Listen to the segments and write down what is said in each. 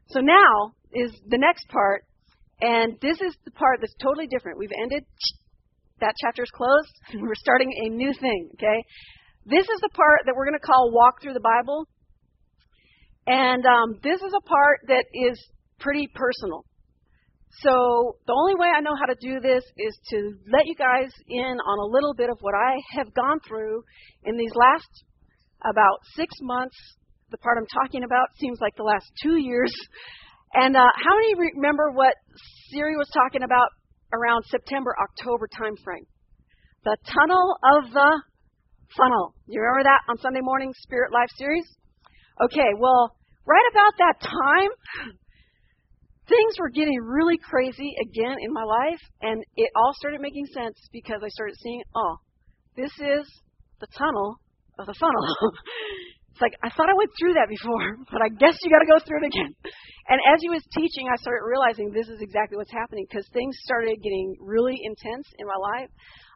So now is the next part, and this is the part that's totally different. We've ended, that chapter's closed, and we're starting a new thing, okay? This is the part that we're going to call Walk Through the Bible, and this is a part that is pretty personal. So the only way I know how to do this is to let you guys in on a little bit of what I have gone through in these last about 6 months. The part I'm talking about seems like the last 2 years. And how many remember what Siri was talking about around September, October time frame? The tunnel of the funnel. You remember that on Sunday morning Spirit Life series? Okay, well, right about that time, things were getting really crazy again in my life, and it all started making sense because I started seeing, oh, this is the tunnel of the funnel. It's like, I thought I went through that before, but I guess you got to go through it again. And as he was teaching, I started realizing this is exactly what's happening because things started getting really intense in my life.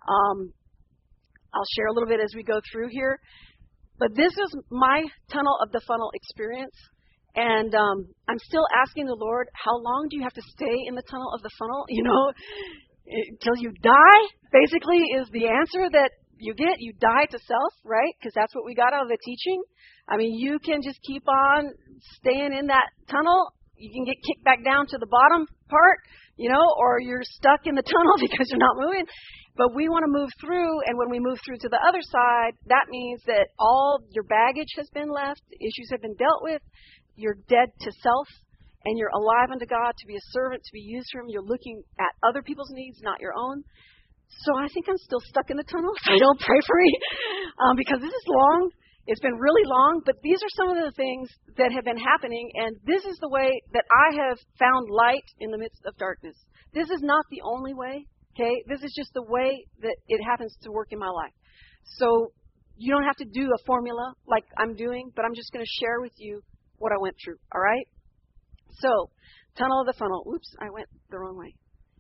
I'll share a little bit as we go through here. But this is my tunnel of the funnel experience. And I'm still asking the Lord, how long do you have to stay in the tunnel of the funnel? You know, until you die, basically, is the answer that you get. You die to self, right? Because that's what we got out of the teaching. I mean, you can just keep on staying in that tunnel. You can get kicked back down to the bottom part, you know, or you're stuck in the tunnel because you're not moving. But we want to move through, and when we move through to the other side, that means that all your baggage has been left, issues have been dealt with, you're dead to self, and you're alive unto God to be a servant, to be used for Him. You're looking at other people's needs, not your own. So I think I'm still stuck in the tunnel, so don't pray for me, because this is long. It's been really long, but these are some of the things that have been happening, and this is the way that I have found light in the midst of darkness. This is not the only way, okay? This is just the way that it happens to work in my life. So you don't have to do a formula like I'm doing, but I'm just going to share with you what I went through, all right? So, tunnel of the funnel. Oops, I went the wrong way.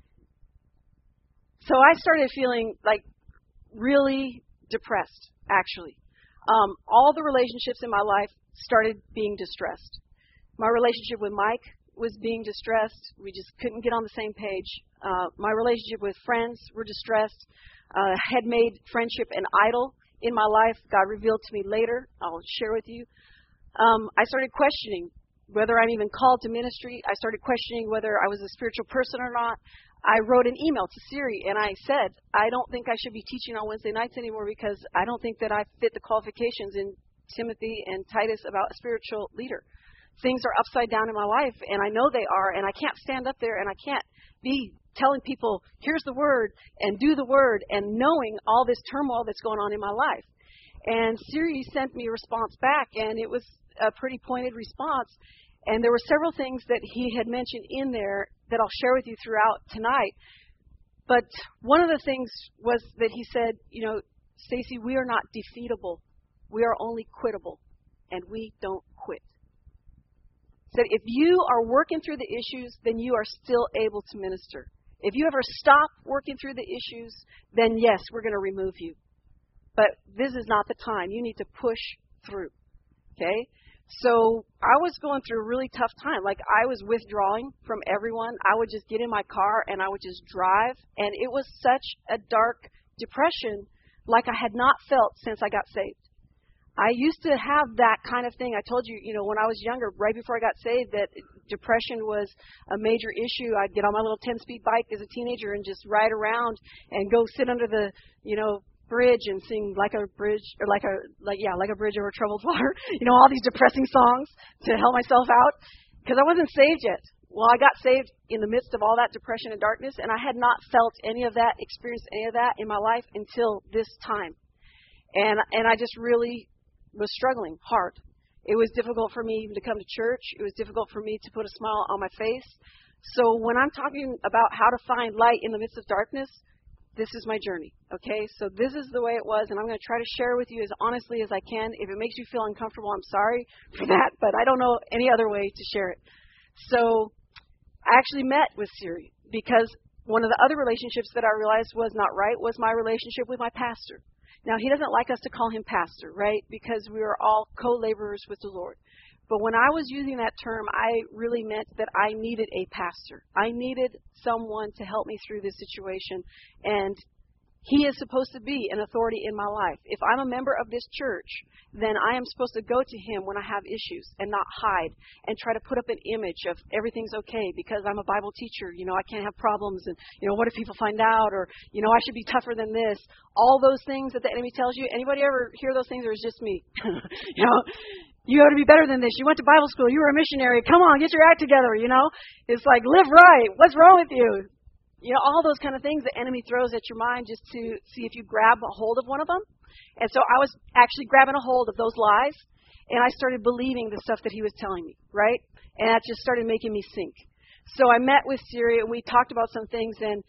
So I started feeling like really depressed, actually. All the relationships in my life started being distressed. My relationship with Mike was being distressed. We just couldn't get on the same page. My relationship with friends were distressed. Had made friendship an idol in my life. God revealed to me later. I'll share with you. I started questioning whether I'm even called to ministry. I started questioning whether I was a spiritual person or not. I wrote an email to Siri, and I said, I don't think I should be teaching on Wednesday nights anymore because I don't think that I fit the qualifications in Timothy and Titus about a spiritual leader. Things are upside down in my life, and I know they are, and I can't stand up there, and I can't be telling people, here's the word, and do the word, and knowing all this turmoil that's going on in my life. And Siri sent me a response back, and it was a pretty pointed response. And there were several things that he had mentioned in there that I'll share with you throughout tonight. But one of the things was that he said, you know, Stacy, we are not defeatable. We are only quittable, and we don't quit. He said, if you are working through the issues, then you are still able to minister. If you ever stop working through the issues, then yes, we're going to remove you. But this is not the time. You need to push through, okay? So I was going through a really tough time. Like, I was withdrawing from everyone. I would just get in my car and I would just drive. And it was such a dark depression like I had not felt since I got saved. I used to have that kind of thing. I told you, you know, when I was younger, right before I got saved, that depression was a major issue. I'd get on my little 10-speed bike as a teenager and just ride around and go sit under the, you know, bridge and sing like a bridge or like a bridge over troubled water. You know, all these depressing songs to help myself out because I wasn't saved yet. Well, I got saved in the midst of all that depression and darkness, and I had not felt any of that, experienced any of that in my life until this time. And I just really was struggling hard. It was difficult for me even to come to church. It was difficult for me to put a smile on my face. So when I'm talking about how to find light in the midst of darkness, this is my journey, okay? So this is the way it was, and I'm going to try to share with you as honestly as I can. If it makes you feel uncomfortable, I'm sorry for that, but I don't know any other way to share it. So I actually met with Siri because one of the other relationships that I realized was not right was my relationship with my pastor. Now, he doesn't like us to call him pastor, right, because we are all co-laborers with the Lord. But when I was using that term, I really meant that I needed a pastor. I needed someone to help me through this situation. And he is supposed to be an authority in my life. If I'm a member of this church, then I am supposed to go to him when I have issues and not hide and try to put up an image of everything's okay because I'm a Bible teacher. You know, I can't have problems. And, you know, what if people find out? Or, you know, I should be tougher than this. All those things that the enemy tells you. Anybody ever hear those things, or is it just me? You know, you ought to be better than this. You went to Bible school. You were a missionary. Come on, get your act together, you know. It's like, live right. What's wrong with you? You know, all those kind of things the enemy throws at your mind just to see if you grab a hold of one of them. And so I was actually grabbing a hold of those lies, and I started believing the stuff that he was telling me, right? And that just started making me sink. So I met with Siri, and we talked about some things, and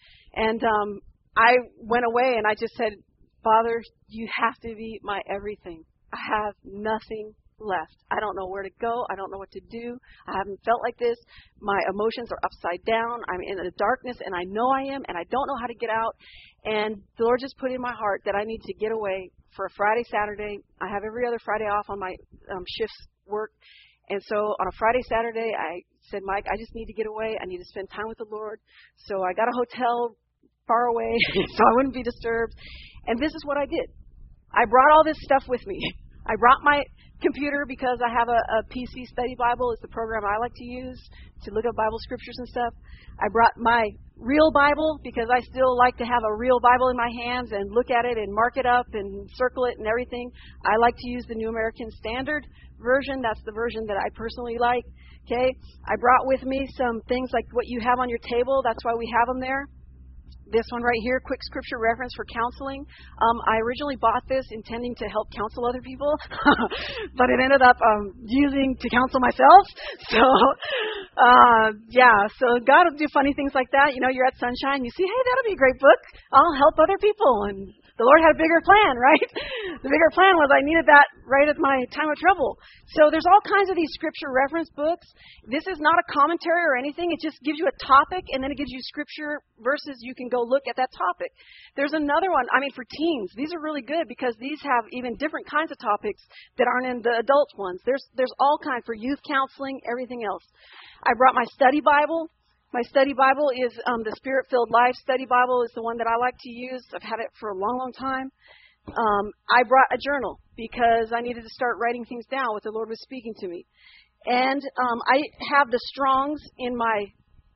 I went away, and I just said, Father, you have to be my everything. I have nothing left. I don't know where to go. I don't know what to do. I haven't felt like this. My emotions are upside down. I'm in the darkness, and I know I am, and I don't know how to get out. And the Lord just put in my heart that I need to get away for a Friday, Saturday. I have every other Friday off on my shifts work. And so on a Friday, Saturday, I said, Mike, I just need to get away. I need to spend time with the Lord. So I got a hotel far away so I wouldn't be disturbed. And this is what I did. I brought all this stuff with me. I brought my computer because I have a PC study Bible. It's the program I like to use to look up Bible scriptures and stuff. I brought my real Bible because I still like to have a real Bible in my hands and look at it and mark it up and circle it and everything. I like to use the New American Standard version. That's the version that I personally like. Okay. I brought with me some things like what you have on your table. That's why we have them there. This one right here, quick scripture reference for counseling. I originally bought this intending to help counsel other people, but it ended up using to counsel myself. So, so God will do funny things like that. You know, you're at Sunshine, you see, hey, that'll be a great book. I'll help other people. And the Lord had a bigger plan, right? The bigger plan was I needed that right at my time of trouble. So there's all kinds of these scripture reference books. This is not a commentary or anything. It just gives you a topic, and then it gives you scripture verses you can go look at that topic. There's another one, for teens. These are really good because these have even different kinds of topics that aren't in the adult ones. There's all kinds for youth counseling, everything else. I brought my study Bible. My study Bible is the Spirit-Filled Life Study Bible is the one that I like to use. I've had it for a long, long time. I brought a journal because I needed to start writing things down, what the Lord was speaking to me. And I have the Strongs in my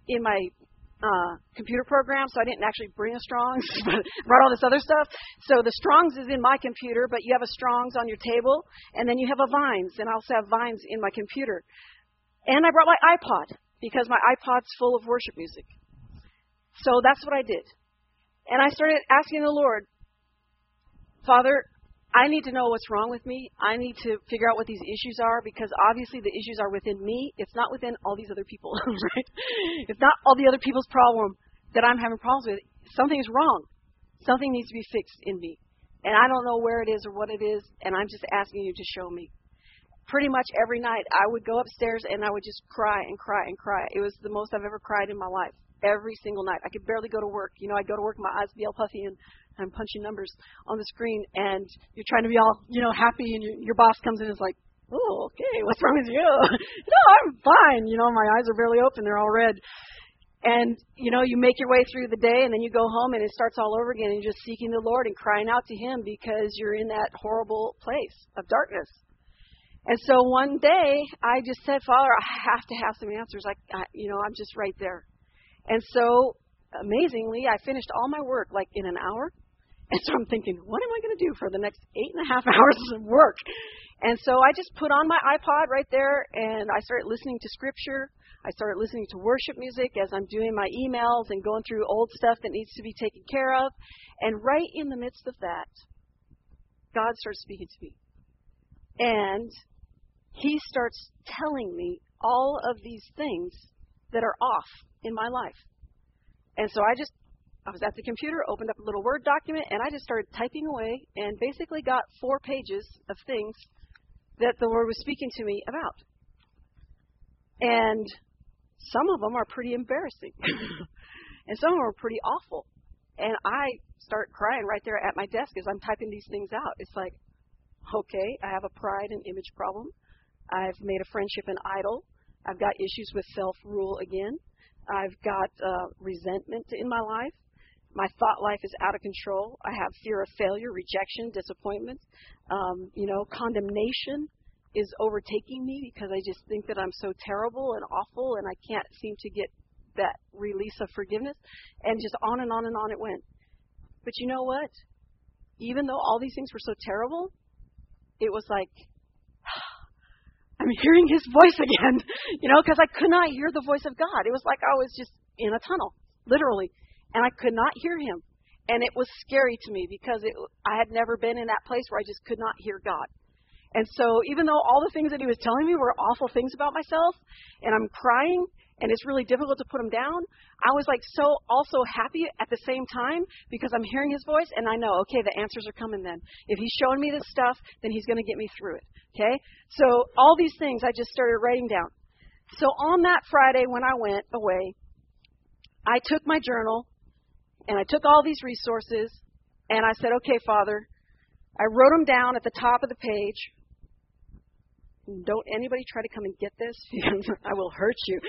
computer program, so I didn't actually bring a Strongs, but brought all this other stuff. So the Strongs is in my computer, but you have a Strongs on your table, and then you have a Vines, and I also have Vines in my computer. And I brought my iPod, because my iPod's full of worship music. So that's what I did. And I started asking the Lord, Father, I need to know what's wrong with me. I need to figure out what these issues are, because obviously the issues are within me. It's not within all these other people, right? It's not all the other people's problem that I'm having problems with. Something's wrong. Something needs to be fixed in me. And I don't know where it is or what it is, and I'm just asking you to show me. Pretty much every night, I would go upstairs and I would just cry and cry and cry. It was the most I've ever cried in my life. Every single night. I could barely go to work. You know, I'd go to work, my eyes would be all puffy, and I'm punching numbers on the screen, and you're trying to be all, happy, and your boss comes in and is like, oh, okay, what's wrong with you? No, I'm fine. My eyes are barely open. They're all red. And, you make your way through the day, and then you go home, and it starts all over again, and you're just seeking the Lord and crying out to Him because you're in that horrible place of darkness. And so one day, I just said, Father, I have to have some answers. I'm just right there. And so, amazingly, I finished all my work, in an hour. And so I'm thinking, what am I going to do for the next 8.5 hours of work? And so I just put on my iPod right there, and I started listening to Scripture. I started listening to worship music as I'm doing my emails and going through old stuff that needs to be taken care of. And right in the midst of that, God starts speaking to me. And He starts telling me all of these things that are off in my life. And so I was at the computer, opened up a little Word document, and I just started typing away and basically got 4 pages of things that the Lord was speaking to me about. And some of them are pretty embarrassing. And some of them are pretty awful. And I start crying right there at my desk as I'm typing these things out. It's like, okay, I have a pride and image problem. I've made a friendship an idol. I've got issues with self-rule again. I've got resentment in my life. My thought life is out of control. I have fear of failure, rejection, disappointment. Condemnation is overtaking me because I just think that I'm so terrible and awful and I can't seem to get that release of forgiveness. And just on and on and on it went. But you know what? Even though all these things were so terrible, it was like, I'm hearing his voice again, because I could not hear the voice of God. It was like I was just in a tunnel, literally, and I could not hear him. And it was scary to me because I had never been in that place where I just could not hear God. And so even though all the things that he was telling me were awful things about myself, and I'm crying, and it's really difficult to put him down, I was like so also happy at the same time because I'm hearing his voice, and I know, okay, the answers are coming then. If he's showing me this stuff, then he's going to get me through it, okay? So all these things I just started writing down. So on that Friday when I went away, I took my journal, and I took all these resources, and I said, okay, Father, I wrote them down at the top of the page. Don't anybody try to come and get this because I will hurt you.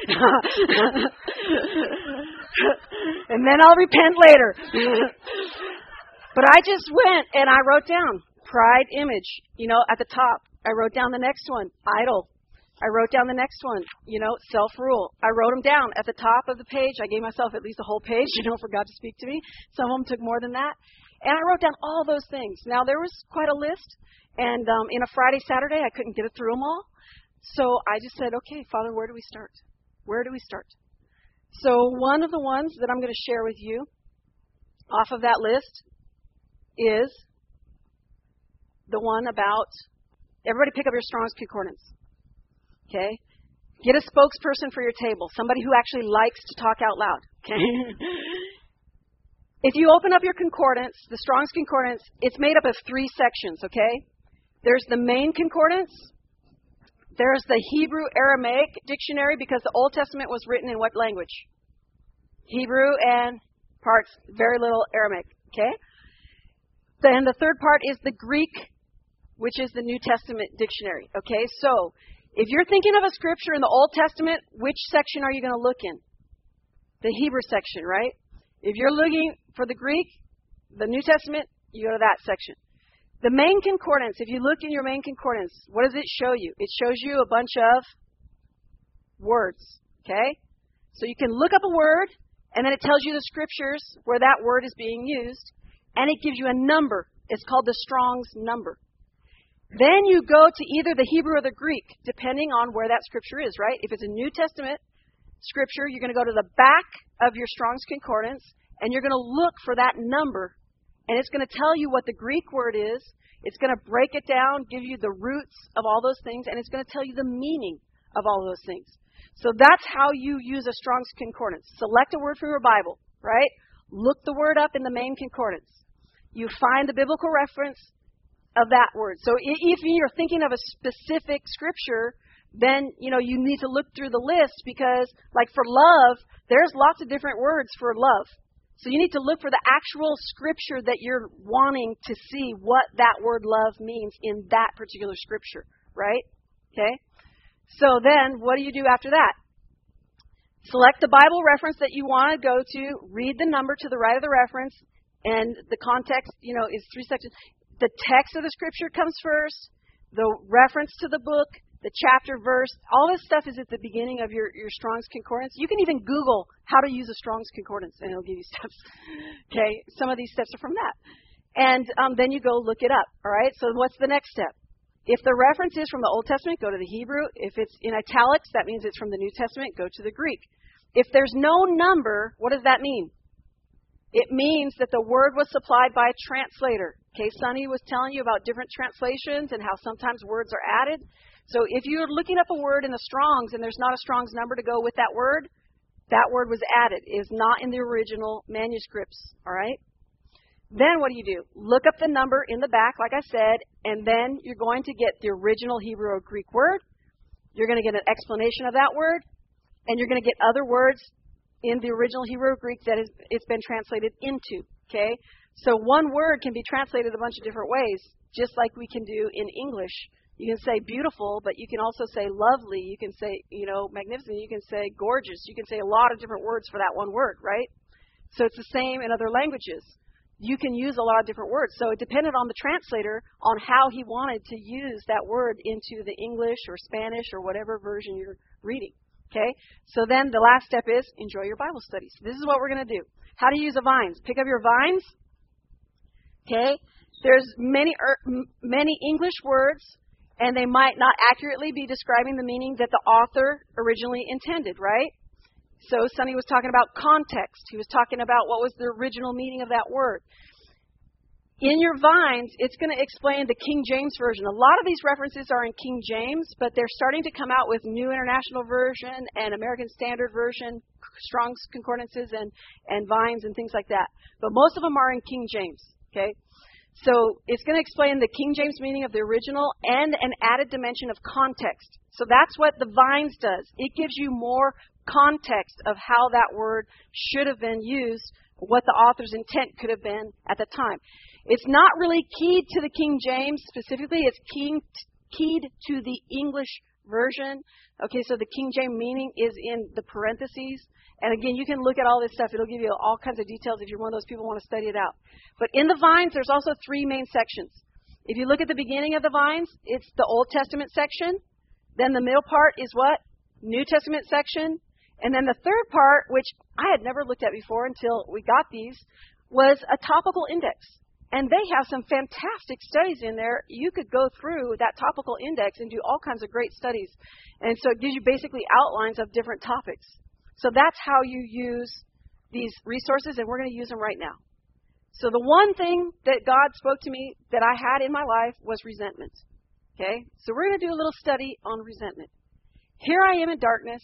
And then I'll repent later. But I just went and I wrote down pride image, at the top. I wrote down the next one, idol. I wrote down the next one, self-rule. I wrote them down at the top of the page. I gave myself at least a whole page, for God to speak to me. Some of them took more than that. And I wrote down all those things. Now, there was quite a list. And in a Friday, Saturday, I couldn't get it through them all. So I just said, okay, Father, where do we start? Where do we start? So one of the ones that I'm going to share with you off of that list is the one about, everybody pick up your Strong's Concordance. Okay? Get a spokesperson for your table, somebody who actually likes to talk out loud. Okay? If you open up your concordance, the Strong's Concordance, it's made up of 3 sections, okay? There's the main concordance. There's the Hebrew Aramaic dictionary because the Old Testament was written in what language? Hebrew and parts, very little Aramaic, okay? Then the third part is the Greek, which is the New Testament dictionary, okay? So if you're thinking of a scripture in the Old Testament, which section are you going to look in? The Hebrew section, right? If you're looking for the Greek, the New Testament, you go to that section. The main concordance, if you look in your main concordance, what does it show you? It shows you a bunch of words, okay? So you can look up a word, and then it tells you the scriptures where that word is being used, and it gives you a number. It's called the Strong's number. Then you go to either the Hebrew or the Greek, depending on where that scripture is, right? If it's a New Testament scripture, you're going to go to the back of your Strong's Concordance, and you're going to look for that number. And it's going to tell you what the Greek word is. It's going to break it down, give you the roots of all those things, and it's going to tell you the meaning of all those things. So that's how you use a Strong's Concordance. Select a word from your Bible, right? Look the word up in the main concordance. You find the biblical reference of that word. So if you're thinking of a specific scripture, then, you need to look through the list because, like for love, there's lots of different words for love. So you need to look for the actual scripture that you're wanting to see what that word love means in that particular scripture, right? Okay? So then, what do you do after that? Select the Bible reference that you want to go to, read the number to the right of the reference, and the context, is 3 sections. The text of the scripture comes first, the reference to the book, the chapter, verse, all this stuff is at the beginning of your Strong's Concordance. You can even Google how to use a Strong's Concordance, and it'll give you steps. Okay, some of these steps are from that. And then you go look it up, all right? So what's the next step? If the reference is from the Old Testament, go to the Hebrew. If it's in italics, that means it's from the New Testament, go to the Greek. If there's no number, what does that mean? It means that the word was supplied by a translator. Okay, Sonny was telling you about different translations and how sometimes words are added. So if you're looking up a word in the Strong's and there's not a Strong's number to go with that word was added. It is not in the original manuscripts, all right? Then what do? Look up the number in the back, like I said, and then you're going to get the original Hebrew or Greek word. You're going to get an explanation of that word, and you're going to get other words in the original Hebrew or Greek that it's been translated into, okay? So one word can be translated a bunch of different ways, just like we can do in English. You can say beautiful, but you can also say lovely. You can say, magnificent. You can say gorgeous. You can say a lot of different words for that one word, right? So it's the same in other languages. You can use a lot of different words. So it depended on the translator on how he wanted to use that word into the English or Spanish or whatever version you're reading. Okay? So then the last step is enjoy your Bible studies. This is what we're going to do. How to use a vines. Pick up your vines. Okay? There's many English words, and they might not accurately be describing the meaning that the author originally intended, right? So Sonny was talking about context. He was talking about what was the original meaning of that word. In your vines, it's going to explain the King James Version. A lot of these references are in King James, but they're starting to come out with New International Version and American Standard Version, Strong's Concordances and vines and things like that. But most of them are in King James, okay? So it's going to explain the King James meaning of the original and an added dimension of context. So that's what the vines does. It gives you more context of how that word should have been used, what the author's intent could have been at the time. It's not really keyed to the King James specifically. It's keyed to the English version. Okay, so the King James meaning is in the parentheses. And again, you can look at all this stuff. It'll give you all kinds of details if you're one of those people who want to study it out. But in the vines, there's also 3 main sections. If you look at the beginning of the vines, it's the Old Testament section. Then the middle part is what? New Testament section. And then the third part, which I had never looked at before until we got these, was a topical index. And they have some fantastic studies in there. You could go through that topical index and do all kinds of great studies. And so it gives you basically outlines of different topics. So that's how you use these resources, and we're going to use them right now. So the one thing that God spoke to me that I had in my life was resentment. Okay? So we're going to do a little study on resentment. Here I am in darkness.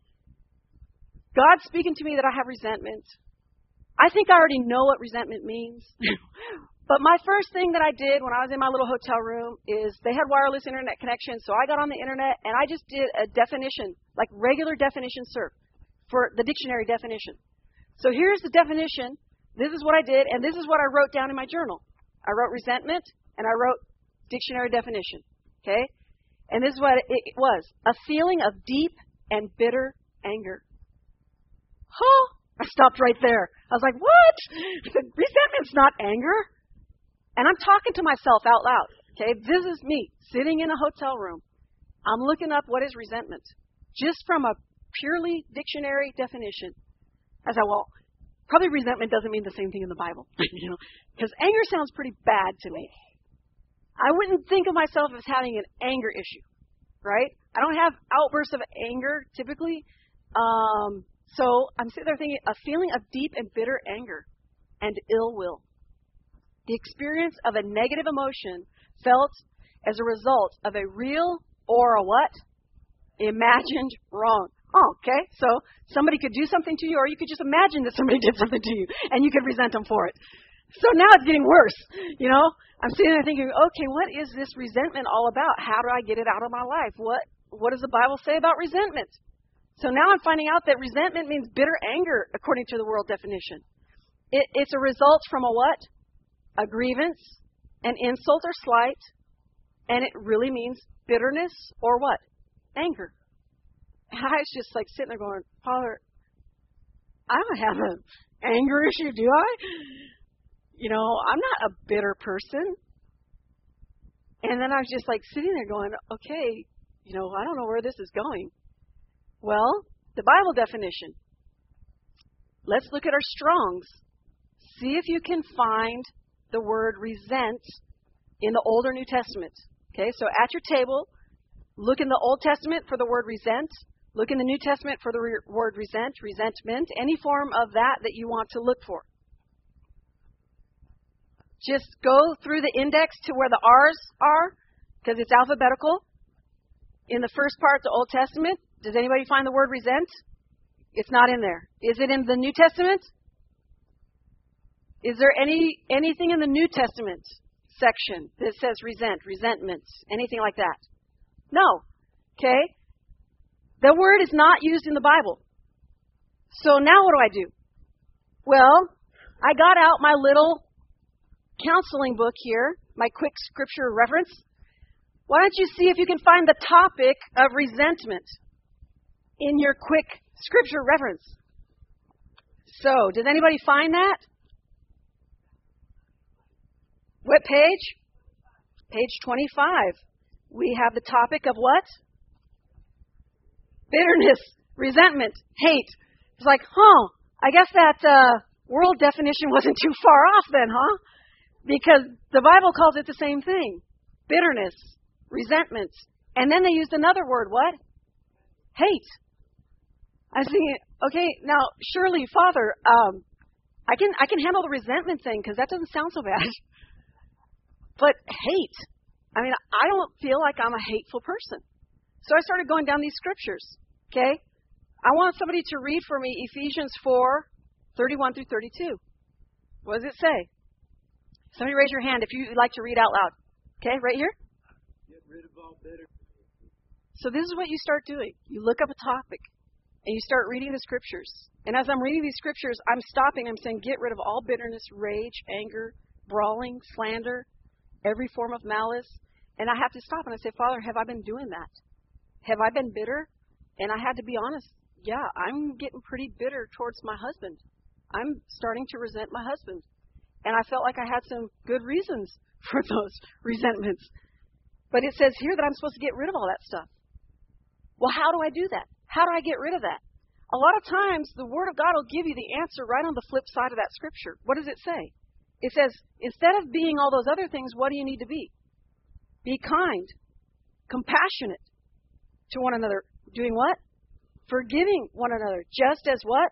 God's speaking to me that I have resentment. I think I already know what resentment means. But my first thing that I did when I was in my little hotel room is they had wireless internet connection, so I got on the internet and I just did a definition, like regular definition search for the dictionary definition. So here's the definition. This is what I did, and this is what I wrote down in my journal. I wrote resentment, and I wrote dictionary definition. Okay? And this is what it was. A feeling of deep and bitter anger. Oh, I stopped right there. I was like, what? I said, resentment's not anger. And I'm talking to myself out loud. Okay? This is me sitting in a hotel room. I'm looking up what is resentment. Just from a purely dictionary definition. I said, well, probably resentment doesn't mean the same thing in the Bible, because anger sounds pretty bad to me. I wouldn't think of myself as having an anger issue, right? I don't have outbursts of anger typically. So I'm sitting there thinking a feeling of deep and bitter anger and ill will. The experience of a negative emotion felt as a result of a real or a what? Imagined wrong. Oh, okay. So somebody could do something to you, or you could just imagine that somebody did something to you, and you could resent them for it. So now it's getting worse. I'm sitting there thinking, okay, what is this resentment all about? How do I get it out of my life? What does the Bible say about resentment? So now I'm finding out that resentment means bitter anger, according to the world definition. It's a result from a what? A grievance, an insult or slight, and it really means bitterness or what? Anger. And I was just like sitting there going, Father, I don't have an anger issue, do I? I'm not a bitter person. And then I was just like sitting there going, okay, I don't know where this is going. Well, the Bible definition. Let's look at our Strongs. See if you can find the word resent in the Old or New Testament. Okay, so at your table, look in the Old Testament for the word resent. Look in the New Testament for the word resentment, any form of that you want to look for. Just go through the index to where the R's are, because it's alphabetical. In the first part, the Old Testament, does anybody find the word resent? It's not in there. Is it in the New Testament? Is there anything in the New Testament section that says resentment, anything like that? No. Okay? The word is not used in the Bible. So now what do? Well, I got out my little counseling book here, my quick scripture reference. Why don't you see if you can find the topic of resentment in your quick scripture reference? So, does anybody find that? What page? Page 25. We have the topic of what? Bitterness, resentment, hate. It's like, I guess that world definition wasn't too far off then, huh? Because the Bible calls it the same thing. Bitterness, resentment. And then they used another word, what? Hate. I'm thinking, okay, now, surely, Father, I can handle the resentment thing because that doesn't sound so bad. But hate. I mean, I don't feel like I'm a hateful person. So I started going down these scriptures, okay? I want somebody to read for me Ephesians 4, 31 through 32. What does it say? Somebody raise your hand if you'd like to read out loud. Okay, right here? Get rid of all bitter. So this is what you start doing. You look up a topic, and you start reading the scriptures. And as I'm reading these scriptures, I'm stopping. I'm saying, get rid of all bitterness, rage, anger, brawling, slander, every form of malice. And I have to stop and I say, Father, have I been doing that? Have I been bitter? And I had to be honest. Yeah, I'm getting pretty bitter towards my husband. I'm starting to resent my husband. And I felt like I had some good reasons for those resentments. But it says here that I'm supposed to get rid of all that stuff. Well, how do I do that? How do I get rid of that? A lot of times, the Word of God will give you the answer right on the flip side of that scripture. What does it say? It says, instead of being all those other things, what do you need to be? Be kind, compassionate to one another. Doing what? Forgiving one another. Just as what?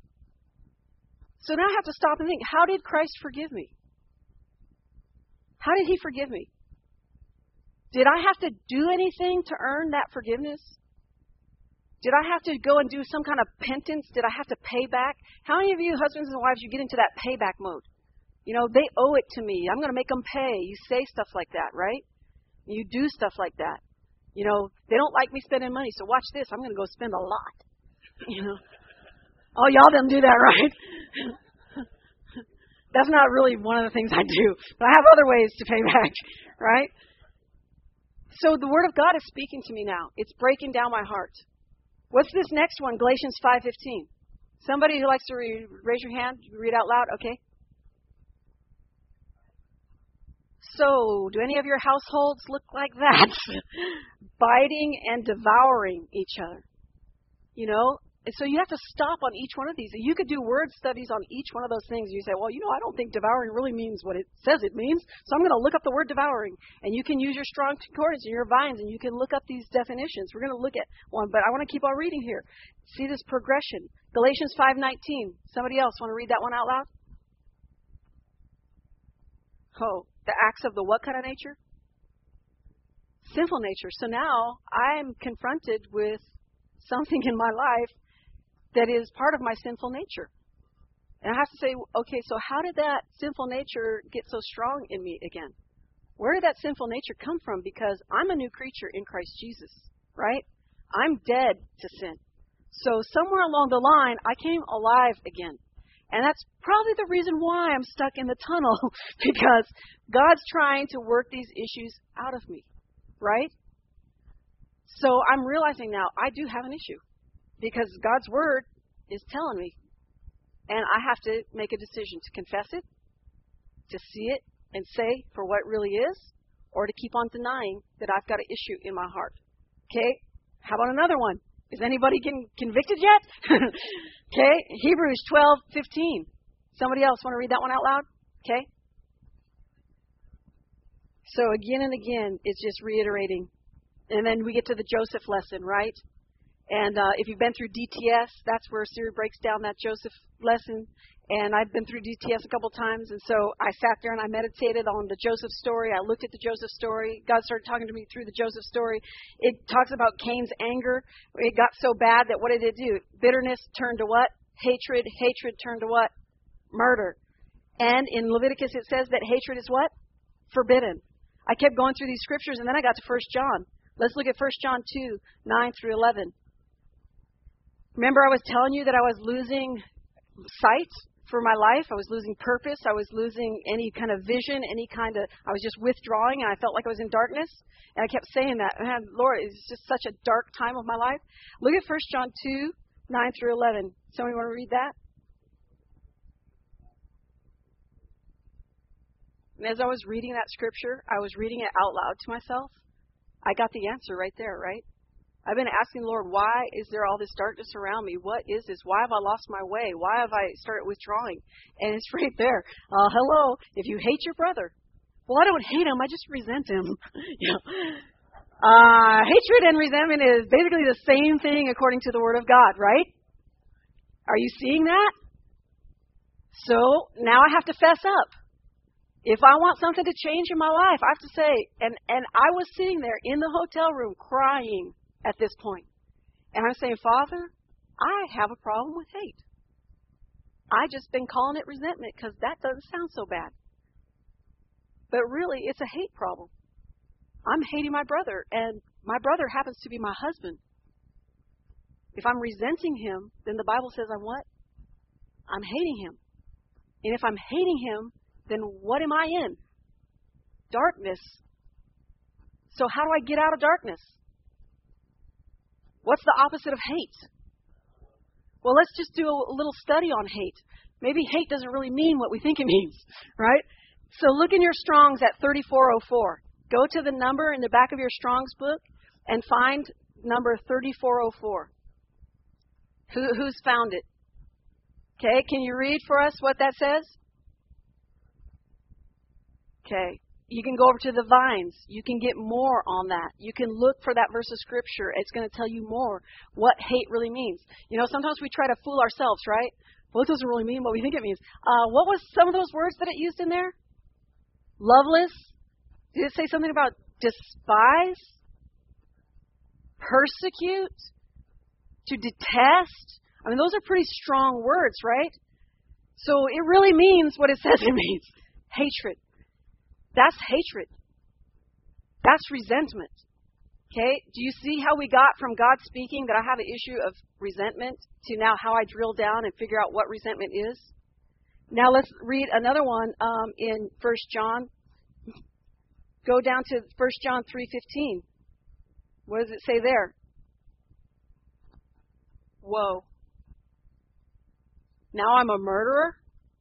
So now I have to stop and think, how did Christ forgive me? How did He forgive me? Did I have to do anything to earn that forgiveness? Did I have to go and do some kind of penance? Did I have to pay back? How many of you husbands and wives, you get into that payback mode? You know, they owe it to me. I'm going to make them pay. You say stuff like that, right? You do stuff like that. You know, they don't like me spending money, so watch this. I'm going to go spend a lot. You know. Oh, y'all didn't do that, right? That's not really one of the things I do. But I have other ways to pay back, right? So the Word of God is speaking to me now. It's breaking down my heart. What's this next one? Galatians 5:15. Somebody who likes to raise your hand, read out loud, okay? So, do any of your households look like that? Biting and devouring each other. You know? And so you have to stop on each one of these. You could do word studies on each one of those things. You say, well, you know, I don't think devouring really means what it says it means, so I'm going to look up the word devouring. And you can use your strong concordance and your vines, and you can look up these definitions. We're going to look at one, but I want to keep on reading here. See this progression. Galatians 5:19. Somebody else want to read that one out loud? Oh, the acts of the what kind of nature? Sinful nature. So now I'm confronted with something in my life that is part of my sinful nature. And I have to say, okay, so how did that sinful nature get so strong in me again? Where did that sinful nature come from? Because I'm a new creature in Christ Jesus, right? I'm dead to sin. So somewhere along the line, I came alive again. And that's probably the reason why I'm stuck in the tunnel, because God's trying to work these issues out of me, right? So I'm realizing now I do have an issue, because God's Word is telling me. And I have to make a decision to confess it, to see it, and say for what it really is, or to keep on denying that I've got an issue in my heart. Okay? How about another one? Is anybody getting convicted yet? Okay? Hebrews 12:15. Somebody else want to read that one out loud? Okay? So again and again, it's just reiterating. And then we get to the Joseph lesson, right? And if you've been through DTS, that's where Siri breaks down that Joseph lesson. And I've been through DTS a couple times. And so I sat there and I meditated on the Joseph story. I looked at the Joseph story. God started talking to me through the Joseph story. It talks about Cain's anger. It got so bad that what did it do? Bitterness turned to what? Hatred. Hatred turned to what? Murder. And in Leviticus it says that hatred is what? Forbidden. I kept going through these scriptures and then I got to 1 John. Let's look at 1 John 2, 9 through 11. Remember I was telling you that I was losing sight for my life. I was losing purpose. I was losing any kind of vision, I was just withdrawing, and I felt like I was in darkness. And I kept saying that, and Lord, it's just such a dark time of my life. Look at 1 John 2, 9 through 11. Somebody want to read that? And as I was reading that scripture, I was reading it out loud to myself. I got the answer right there, right? I've been asking the Lord, why is there all this darkness around me? What is this? Why have I lost my way? Why have I started withdrawing? And it's right there. Hello, if you hate your brother. Well, I don't hate him. I just resent him. Hatred and resentment is basically the same thing according to the Word of God, right? Are you seeing that? So now I have to fess up. If I want something to change in my life, I have to say, and I was sitting there in the hotel room crying at this point. And I'm saying, Father, I have a problem with hate. I just been calling it resentment because that doesn't sound so bad. But really, it's a hate problem. I'm hating my brother, and my brother happens to be my husband. If I'm resenting him, then the Bible says I'm what? I'm hating him. And if I'm hating him, then what am I in? Darkness. So how do I get out of darkness? What's the opposite of hate? Well, let's just do a little study on hate. Maybe hate doesn't really mean what we think it means, right? So look in your Strong's at 3404. Go to the number in the back of your Strong's book and find number 3404. Who's found it? Okay, can you read for us what that says? Okay. You can go over to the Vines. You can get more on that. You can look for that verse of Scripture. It's going to tell you more what hate really means. You know, sometimes we try to fool ourselves, right? Well, it doesn't really mean what we think it means. What was some of those words that it used in there? Loveless. Did it say something about despise? Persecute? To detest? I mean, those are pretty strong words, right? So it really means what it says it means. Hatred. That's hatred. That's resentment. Okay? Do you see how we got from God speaking that I have an issue of resentment to now how I drill down and figure out what resentment is? Now let's read another one in 1 John. Go down to 1 John 3:15. What does it say there? Whoa. Now I'm a murderer?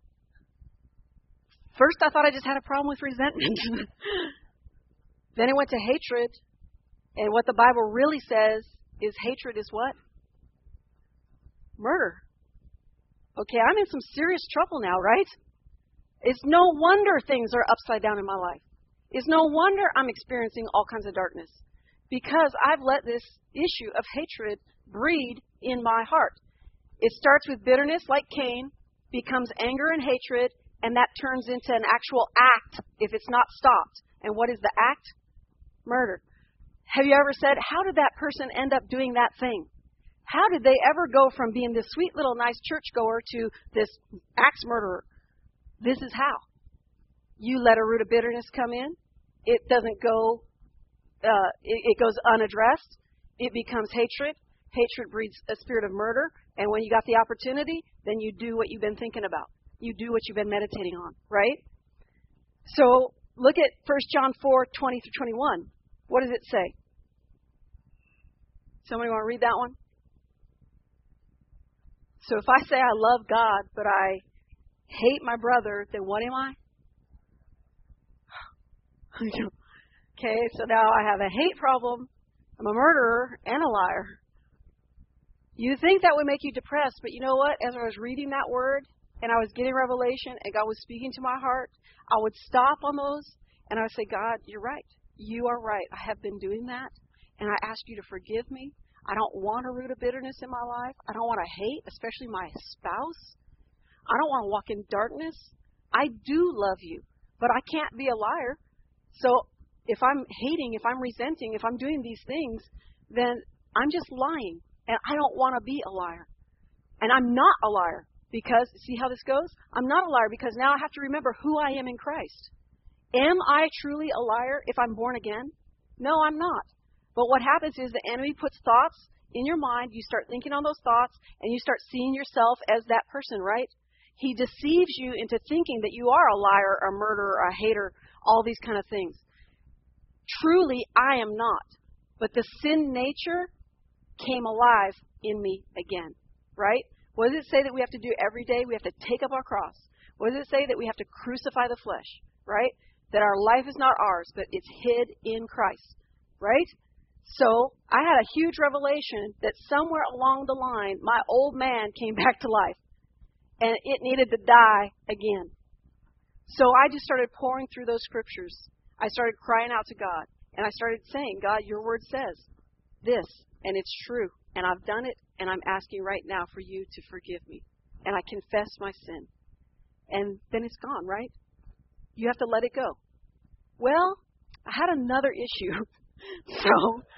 First, I thought I just had a problem with resentment. Then it went to hatred. And what the Bible really says is hatred is what? Murder. Okay, I'm in some serious trouble now, right? It's no wonder things are upside down in my life. It's no wonder I'm experiencing all kinds of darkness. Because I've let this issue of hatred breed in my heart. It starts with bitterness like Cain, becomes anger and hatred, and that turns into an actual act if it's not stopped. And what is the act? Murder. Have you ever said, how did that person end up doing that thing? How did they ever go from being this sweet little nice churchgoer to this axe murderer? This is how. You let a root of bitterness come in. It doesn't go, it goes unaddressed. It becomes hatred. Hatred breeds a spirit of murder. And when you got the opportunity, then you do what you've been thinking about. You do what you've been meditating on, right? So look at 1 John 4:20 through 21. What does it say? Somebody want to read that one? So if I say I love God, but I hate my brother, then what am I? Okay, so now I have a hate problem. I'm a murderer and a liar. You think that would make you depressed, but you know what? As I was reading that word, and I was getting revelation, and God was speaking to my heart, I would stop on those, and I would say, God, you're right. You are right. I have been doing that, and I ask you to forgive me. I don't want a root of bitterness in my life. I don't want to hate, especially my spouse. I don't want to walk in darkness. I do love you, but I can't be a liar. So if I'm hating, if I'm resenting, if I'm doing these things, then I'm just lying, and I don't want to be a liar. And I'm not a liar. Because, see how this goes? I'm not a liar because now I have to remember who I am in Christ. Am I truly a liar if I'm born again? No, I'm not. But what happens is the enemy puts thoughts in your mind. You start thinking on those thoughts, and you start seeing yourself as that person, right? He deceives you into thinking that you are a liar, a murderer, a hater, all these kind of things. Truly, I am not. But the sin nature came alive in me again, right? What does it say that we have to do every day? We have to take up our cross. What does it say that we have to crucify the flesh, right? That our life is not ours, but it's hid in Christ, right? So I had a huge revelation that somewhere along the line, my old man came back to life, and it needed to die again. So I just started pouring through those scriptures. I started crying out to God, and I started saying, God, your word says this, and it's true, and I've done it, and I'm asking right now for you to forgive me. And I confess my sin. And then it's gone, right? You have to let it go. Well, I had another issue. So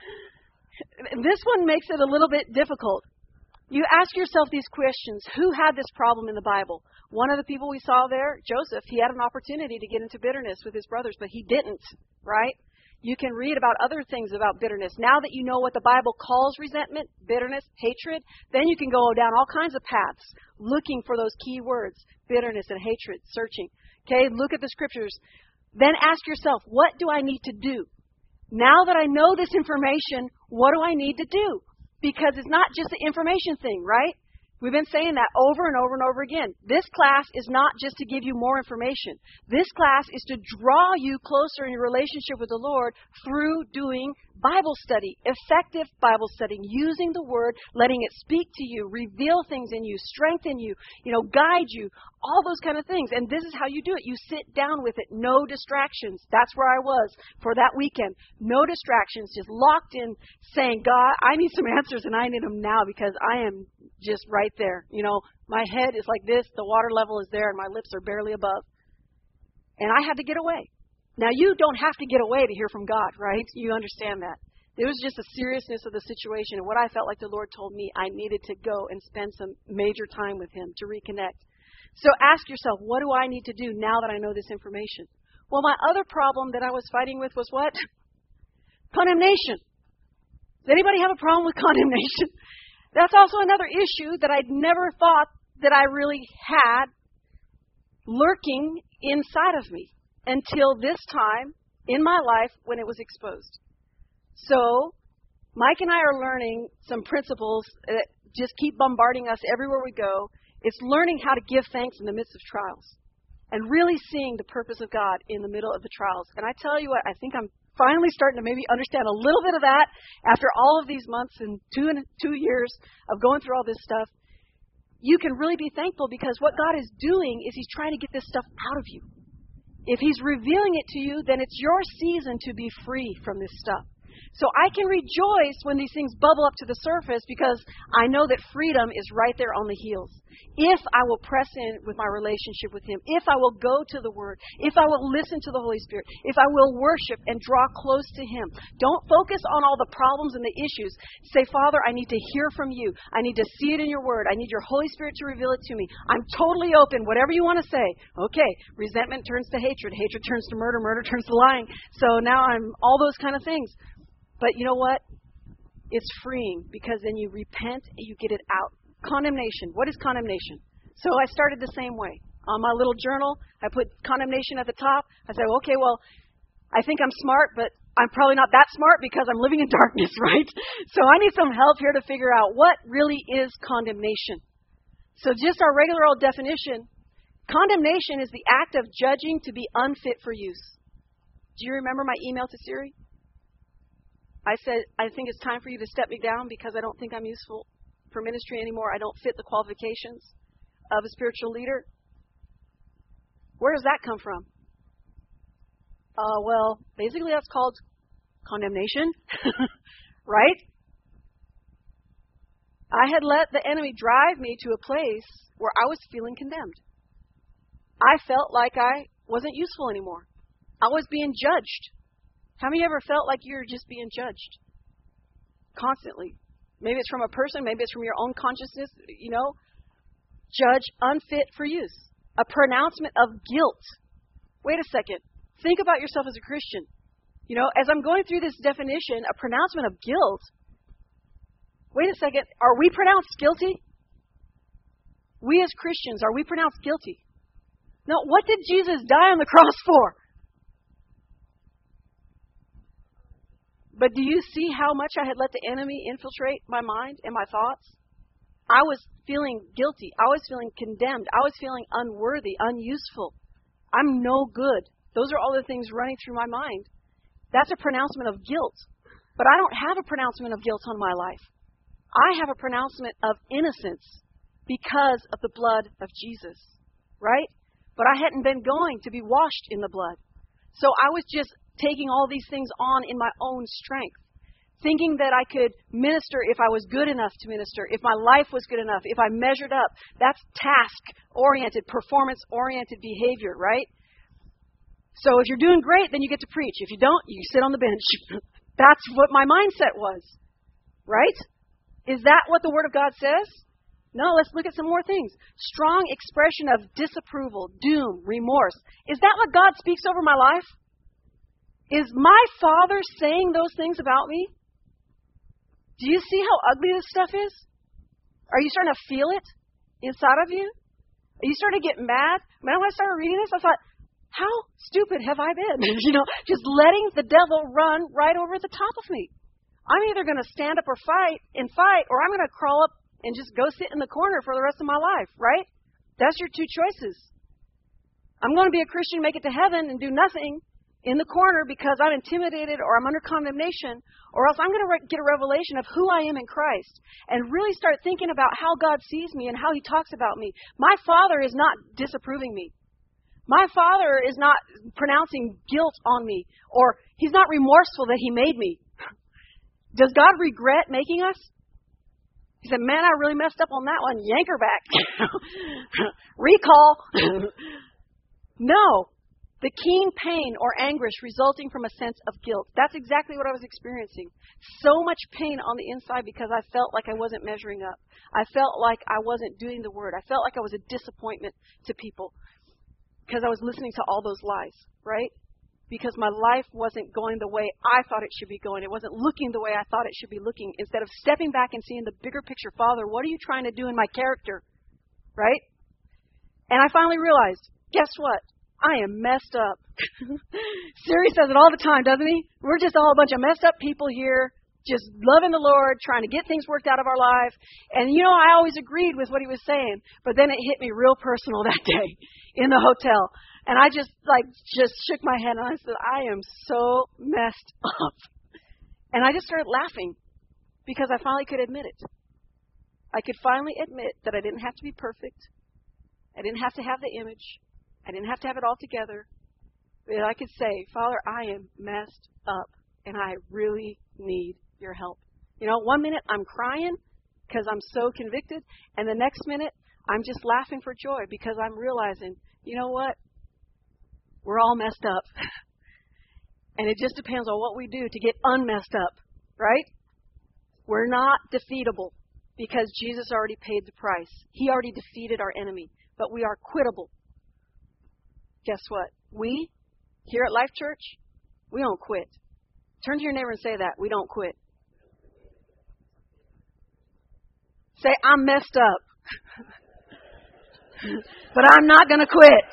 this one makes it a little bit difficult. You ask yourself these questions. Who had this problem in the Bible? One of the people we saw there, Joseph, he had an opportunity to get into bitterness with his brothers, but he didn't, right? You can read about other things about bitterness. Now that you know what the Bible calls resentment, bitterness, hatred, then you can go down all kinds of paths looking for those key words, bitterness and hatred, searching. Okay, look at the scriptures. Then ask yourself, what do I need to do? Now that I know this information, what do I need to do? Because it's not just an information thing, right? We've been saying that over and over and over again. This class is not just to give you more information. This class is to draw you closer in your relationship with the Lord through doing Bible study, effective Bible study, using the Word, letting it speak to you, reveal things in you, strengthen you, guide you, all those kind of things. And this is how you do it. You sit down with it. No distractions. That's where I was for that weekend. No distractions. Just locked in saying, God, I need some answers and I need them now because I am just right there. My head is like this. The water level is there and my lips are barely above. And I had to get away. Now, you don't have to get away to hear from God, right? You understand that. It was just the seriousness of the situation and what I felt like the Lord told me I needed to go and spend some major time with Him to reconnect. So ask yourself, what do I need to do now that I know this information? Well, my other problem that I was fighting with was what? Condemnation. Does anybody have a problem with condemnation? That's also another issue that I'd never thought that I really had lurking inside of me until this time in my life when it was exposed. So Mike and I are learning some principles that just keep bombarding us everywhere we go. It's learning how to give thanks in the midst of trials and really seeing the purpose of God in the middle of the trials. And I tell you what, I think I'm finally starting to maybe understand a little bit of that after all of these months and two years of going through all this stuff. You can really be thankful because what God is doing is He's trying to get this stuff out of you. If He's revealing it to you, then it's your season to be free from this stuff. So I can rejoice when these things bubble up to the surface because I know that freedom is right there on the heels. If I will press in with my relationship with Him, if I will go to the Word, if I will listen to the Holy Spirit, if I will worship and draw close to Him. Don't focus on all the problems and the issues. Say, Father, I need to hear from You. I need to see it in Your Word. I need Your Holy Spirit to reveal it to me. I'm totally open. Whatever You want to say. Okay, resentment turns to hatred. Hatred turns to murder. Murder turns to lying. So now I'm all those kind of things. But you know what? It's freeing because then you repent and you get it out. Condemnation. What is condemnation? So I started the same way. On my little journal, I put condemnation at the top. I said, okay, well, I think I'm smart, but I'm probably not that smart because I'm living in darkness, right? So I need some help here to figure out what really is condemnation. So just our regular old definition, condemnation is the act of judging to be unfit for use. Do you remember my email to Siri? I said, I think it's time for you to step me down because I don't think I'm useful for ministry anymore. I don't fit the qualifications of a spiritual leader. Where does that come from? Well, basically that's called condemnation, right? I had let the enemy drive me to a place where I was feeling condemned. I felt like I wasn't useful anymore. I was being judged. How many ever felt like you're just being judged constantly? Maybe it's from a person, maybe it's from your own consciousness, Judge unfit for use. A pronouncement of guilt. Wait a second. Think about yourself as a Christian. As I'm going through this definition, a pronouncement of guilt. Wait a second. Are we pronounced guilty? We as Christians, are we pronounced guilty? No, what did Jesus die on the cross for? But do you see how much I had let the enemy infiltrate my mind and my thoughts? I was feeling guilty. I was feeling condemned. I was feeling unworthy, unuseful. I'm no good. Those are all the things running through my mind. That's a pronouncement of guilt. But I don't have a pronouncement of guilt on my life. I have a pronouncement of innocence because of the blood of Jesus, right? But I hadn't been going to be washed in the blood. So I was just taking all these things on in my own strength, thinking that I could minister if I was good enough to minister, if my life was good enough, if I measured up. That's task-oriented, performance-oriented behavior, right? So if you're doing great, then you get to preach. If you don't, you sit on the bench. That's what my mindset was, right? Is that what the Word of God says? No, let's look at some more things. Strong expression of disapproval, doom, remorse. Is that what God speaks over my life? Is my Father saying those things about me? Do you see how ugly this stuff is? Are you starting to feel it inside of you? Are you starting to get mad? Man, when I started reading this, I thought, how stupid have I been? Just letting the devil run right over the top of me. I'm either going to stand up or fight, or I'm going to crawl up and just go sit in the corner for the rest of my life, right? That's your two choices. I'm going to be a Christian, make it to heaven, and do nothing in the corner because I'm intimidated or I'm under condemnation, or else I'm going to get a revelation of who I am in Christ and really start thinking about how God sees me and how He talks about me. My Father is not disapproving me. My Father is not pronouncing guilt on me, or He's not remorseful that He made me. Does God regret making us? He said, man, I really messed up on that one. Yank her back. Recall. No. The keen pain or anguish resulting from a sense of guilt. That's exactly what I was experiencing. So much pain on the inside because I felt like I wasn't measuring up. I felt like I wasn't doing the Word. I felt like I was a disappointment to people because I was listening to all those lies, right? Because my life wasn't going the way I thought it should be going. It wasn't looking the way I thought it should be looking. Instead of stepping back and seeing the bigger picture, Father, what are you trying to do in my character? Right? And I finally realized, guess what? I am messed up. Siri says it all the time, doesn't he? We're just all a bunch of messed up people here, just loving the Lord, trying to get things worked out of our life. And, I always agreed with what he was saying. But then it hit me real personal that day in the hotel. And I just shook my head and I said, I am so messed up. And I just started laughing because I finally could admit it. I could finally admit that I didn't have to be perfect. I didn't have to have the image. I didn't have to have it all together. But I could say, Father, I am messed up and I really need your help. 1 minute I'm crying because I'm so convicted. And the next minute I'm just laughing for joy because I'm realizing, you know what? We're all messed up. And it just depends on what we do to get unmessed up, right? We're not defeatable because Jesus already paid the price. He already defeated our enemy. But we are quittable. Guess what? We, here at Life Church, we don't quit. Turn to your neighbor and say that. We don't quit. Say, I'm messed up. But I'm not going to quit.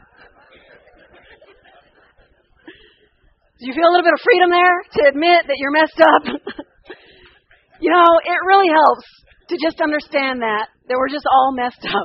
Do you feel a little bit of freedom there to admit that you're messed up? It really helps to just understand that we're just all messed up.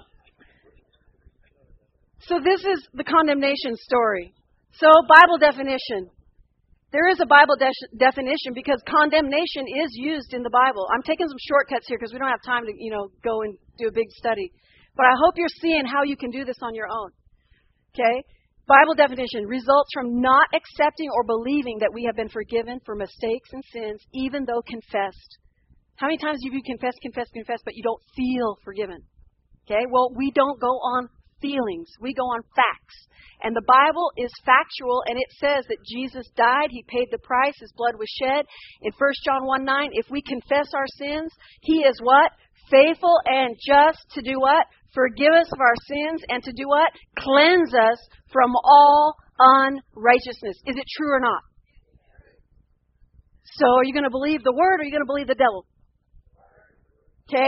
So this is the condemnation story. So Bible definition. There is a Bible definition because condemnation is used in the Bible. I'm taking some shortcuts here because we don't have time to, go and do a big study. But I hope you're seeing how you can do this on your own. Okay? Bible definition results from not accepting or believing that we have been forgiven for mistakes and sins, even though confessed. How many times have you confessed, but you don't feel forgiven? Okay, well, we don't go on feelings. We go on facts. And the Bible is factual, and it says that Jesus died. He paid the price. His blood was shed. In 1 John 1:9, if we confess our sins, He is what? Faithful and just to do what? Forgive us of our sins and to do what? Cleanse us from all unrighteousness. Is it true or not? So are you going to believe the Word or are you going to believe the devil? Okay?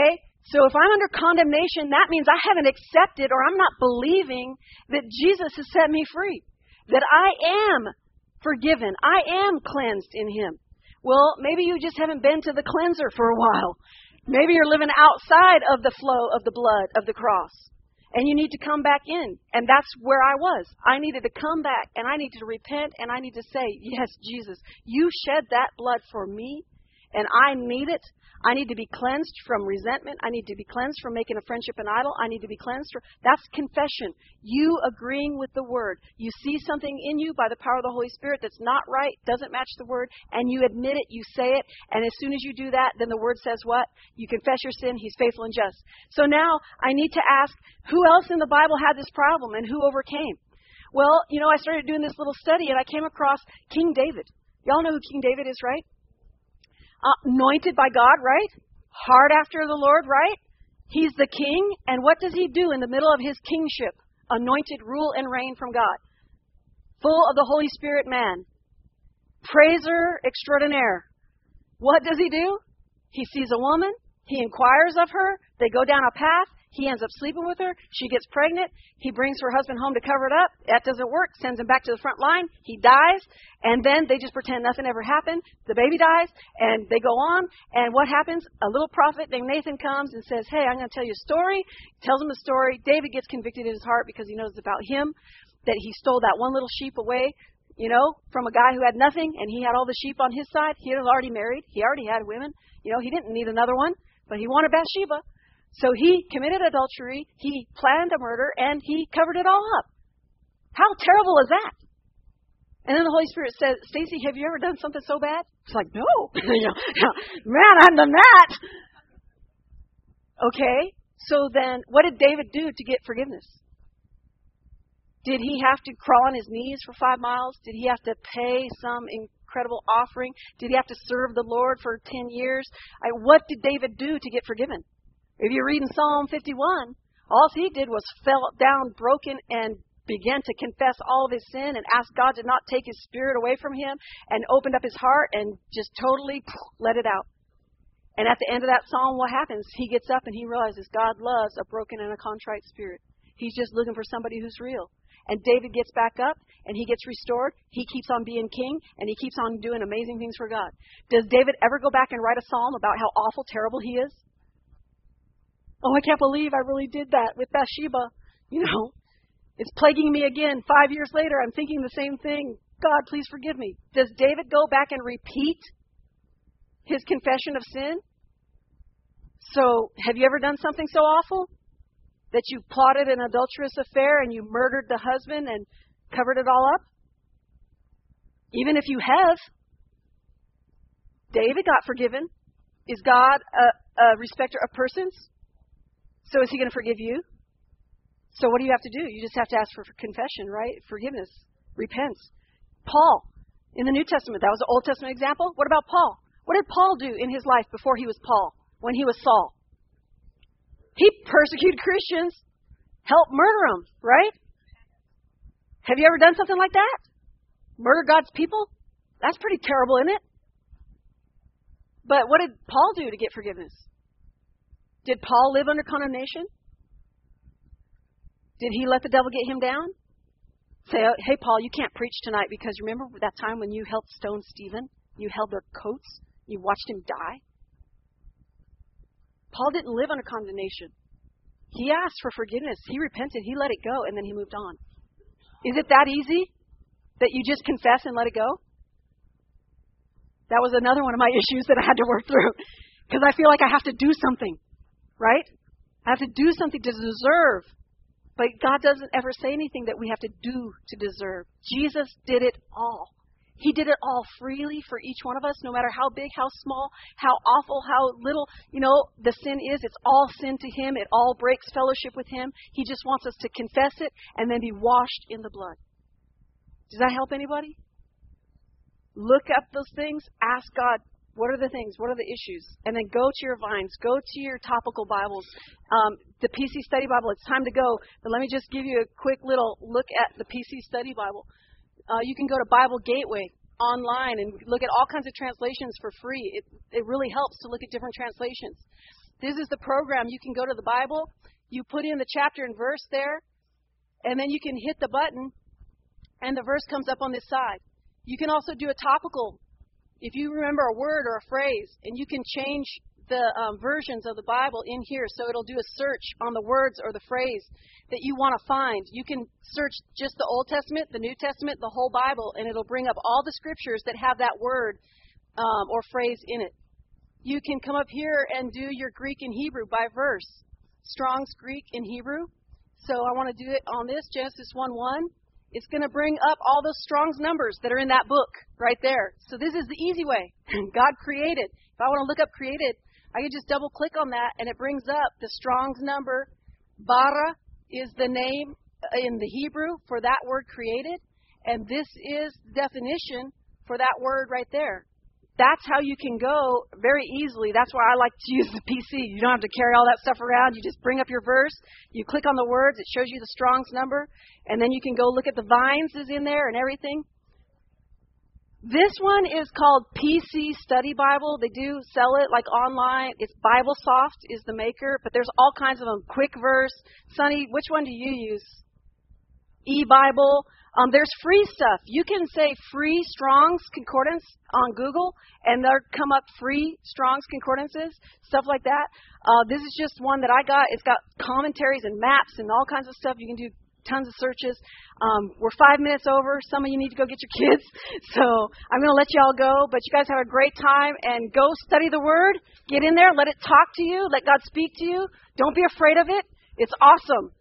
So if I'm under condemnation, that means I haven't accepted or I'm not believing that Jesus has set me free, that I am forgiven, I am cleansed in Him. Well, maybe you just haven't been to the cleanser for a while. Maybe you're living outside of the flow of the blood of the cross, and you need to come back in. And that's where I was. I needed to come back, and I needed to repent, and I need to say, yes, Jesus, you shed that blood for me, and I need it. I need to be cleansed from resentment. I need to be cleansed from making a friendship an idol. I need to be cleansed from... That's confession. You agreeing with the Word. You see something in you by the power of the Holy Spirit that's not right, doesn't match the Word, and you admit it, you say it, and as soon as you do that, then the Word says what? You confess your sin, He's faithful and just. So now I need to ask, who else in the Bible had this problem and who overcame? Well, I started doing this little study, and I came across King David. Y'all know who King David is, right? Anointed by God, right? Hard after the Lord, right? He's the king, and what does he do in the middle of his kingship? Anointed rule and reign from God. Full of the Holy Spirit man. Praiser extraordinaire. What does he do? He sees a woman. He inquires of her. They go down a path. He ends up sleeping with her. She gets pregnant. He brings her husband home to cover it up. That doesn't work. Sends him back to the front line. He dies. And then they just pretend nothing ever happened. The baby dies. And they go on. And what happens? A little prophet named Nathan comes and says, hey, I'm going to tell you a story. Tells him a story. David gets convicted in his heart because he knows about him, that he stole that one little sheep away, from a guy who had nothing. And he had all the sheep on his side. He was already married. He already had women. He didn't need another one. But he wanted Bathsheba. So he committed adultery, he planned a murder, and he covered it all up. How terrible is that? And then the Holy Spirit says, Stacy, have you ever done something so bad? It's like, no. Man, I haven't done that. Okay, so then what did David do to get forgiveness? Did he have to crawl on his knees for 5 miles? Did he have to pay some incredible offering? Did he have to serve the Lord for 10 years? What did David do to get forgiven? If you read in Psalm 51, all he did was fell down broken and began to confess all of his sin and ask God to not take his spirit away from him and opened up his heart and just totally let it out. And at the end of that psalm, what happens? He gets up and he realizes God loves a broken and a contrite spirit. He's just looking for somebody who's real. And David gets back up and he gets restored. He keeps on being king and he keeps on doing amazing things for God. Does David ever go back and write a psalm about how awful, terrible he is? Oh, I can't believe I really did that with Bathsheba. It's plaguing me again. 5 years later, I'm thinking the same thing. God, please forgive me. Does David go back and repeat his confession of sin? So, have you ever done something so awful that you plotted an adulterous affair and you murdered the husband and covered it all up? Even if you have, David got forgiven. Is God a respecter of persons? So is he going to forgive you? So what do you have to do? You just have to ask for confession, right? Forgiveness. Repent. Paul, in the New Testament, that was an Old Testament example. What about Paul? What did Paul do in his life before he was Paul, when he was Saul? He persecuted Christians, helped murder them, right? Have you ever done something like that? Murder God's people? That's pretty terrible, isn't it? But what did Paul do to get forgiveness? Did Paul live under condemnation? Did he let the devil get him down? Say, hey, Paul, you can't preach tonight because remember that time when you helped stone Stephen? You held their coats? You watched him die? Paul didn't live under condemnation. He asked for forgiveness. He repented. He let it go, and then he moved on. Is it that easy that you just confess and let it go? That was another one of my issues that I had to work through because I feel like I have to do something. Right? I have to do something to deserve. But God doesn't ever say anything that we have to do to deserve. Jesus did it all. He did it all freely for each one of us, no matter how big, how small, how awful, how little, the sin is. It's all sin to Him. It all breaks fellowship with Him. He just wants us to confess it and then be washed in the blood. Does that help anybody? Look up those things. Ask God, what are the things? What are the issues? And then go to your Vines. Go to your topical Bibles. The PC Study Bible, it's time to go. But let me just give you a quick little look at the PC Study Bible. You can go to Bible Gateway online and look at all kinds of translations for free. It really helps to look at different translations. This is the program. You can go to the Bible, you put in the chapter and verse there, and then you can hit the button, and the verse comes up on this side. You can also do a topical. If you remember a word or a phrase, and you can change the versions of the Bible in here, so it'll do a search on the words or the phrase that you want to find. You can search just the Old Testament, the New Testament, the whole Bible, and it'll bring up all the scriptures that have that word or phrase in it. You can come up here and do your Greek and Hebrew by verse. Strong's Greek and Hebrew. So I want to do it on this, Genesis 1:1. It's going to bring up all those Strong's numbers that are in that book right there. So this is the easy way. God created. If I want to look up created, I can just double click on that and it brings up the Strong's number. Bara is the name in the Hebrew for that word created. And this is the definition for that word right there. That's how you can go very easily. That's why I like to use the PC. You don't have to carry all that stuff around. You just bring up your verse. You click on the words. It shows you the Strong's number. And then you can go look at the Vines is in there and everything. This one is called PC Study Bible. They do sell it like online. It's BibleSoft is the maker. But there's all kinds of them. Quick Verse. Sonny, which one do you use? eBible. There's free stuff. You can say free Strong's Concordance on Google, and they'll come up free Strong's Concordances, stuff like that. This is just one that I got. It's got commentaries and maps and all kinds of stuff. You can do tons of searches. We're 5 minutes over. Some of you need to go get your kids. So I'm going to let you all go, but you guys have a great time, and go study the Word. Get in there. Let it talk to you. Let God speak to you. Don't be afraid of it. It's awesome.